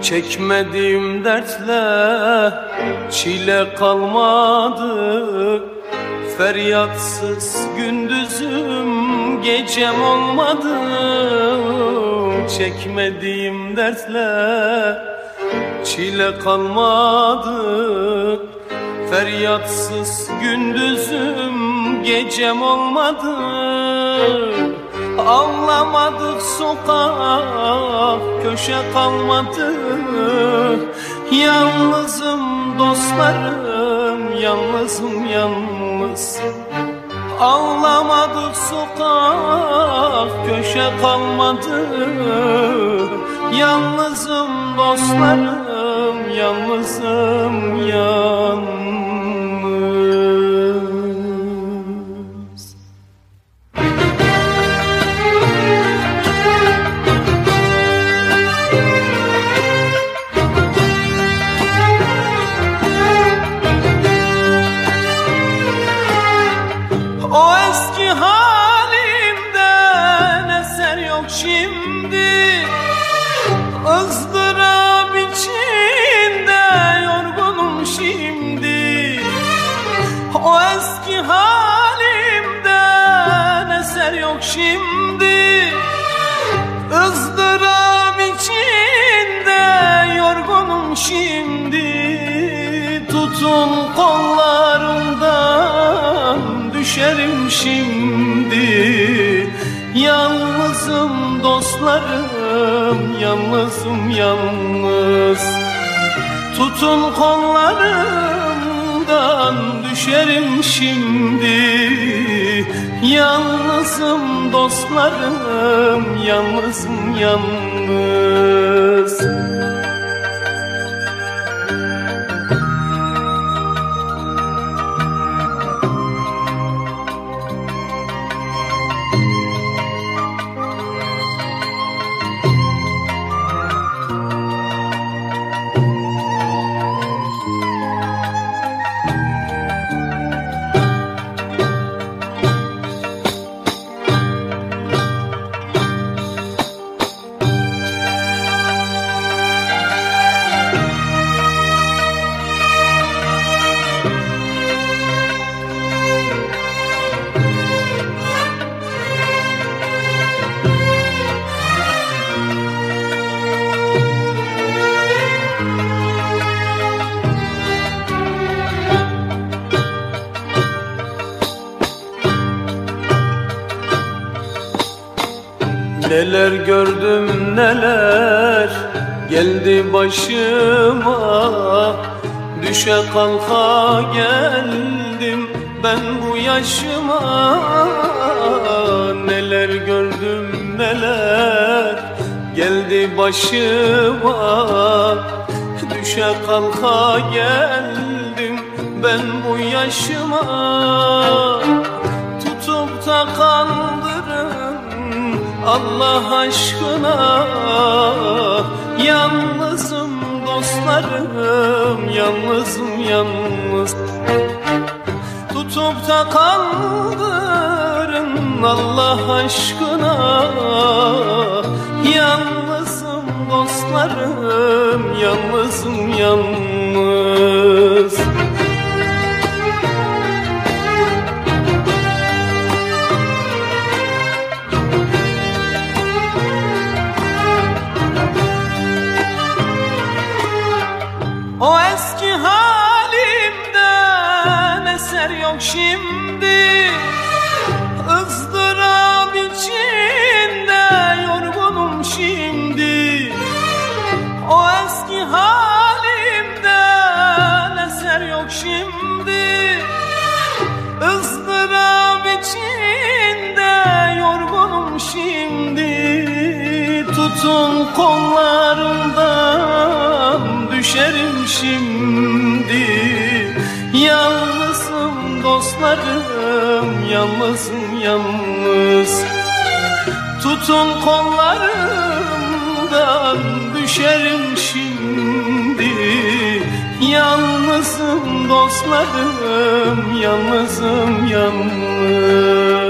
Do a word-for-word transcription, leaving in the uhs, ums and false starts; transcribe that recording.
Çekmediğim dertle çile kalmadı. Feryatsız gündüzüm gecem olmadı. Çekmediğim dertle çile kalmadı. Feryatsız gündüzüm gecem olmadı. Ağlamadık sokak köşe kalmadı. Yalnızım dostlarım, yalnızım yalnız. Ağlamadık sokak köşe kalmadı. Yalnızım dostlarım, yalnızım yalnız. O eski halimden eser yok şimdi. ızdırap içinde yorgunum şimdi. O eski halimden eser yok şimdi. ızdırap içinde yorgunum şimdi. Tutun kollarımdan düşerim şimdi. Yalnızım dostlarım, yalnızım yalnız. Tutun kollarımdan düşerim şimdi. Yalnızım dostlarım, yalnızım yalnız. Neler gördüm neler geldi başıma. Düşe kalka geldim ben bu yaşıma. Neler gördüm neler geldi başıma. Düşe kalka geldim ben bu yaşıma. Tutup da kandırın Allah aşkına. Yalnızım dostlarım, yalnızım yalnız. Tutup da kandırın Allah aşkına. Yalnızım dostlarım, yalnızım yalnız. O eski halimden eser yok şimdi. ızdırap içinde yorgunum şimdi. O eski halimden eser yok şimdi. ızdırap içinde yorgunum şimdi. Tutun kollarımdan düşerim şimdi. Yalnızım dostlarım, yalnızım yalnız. Tutun kollarımdan düşerim şimdi. Yalnızım dostlarım, yalnızım yalnız.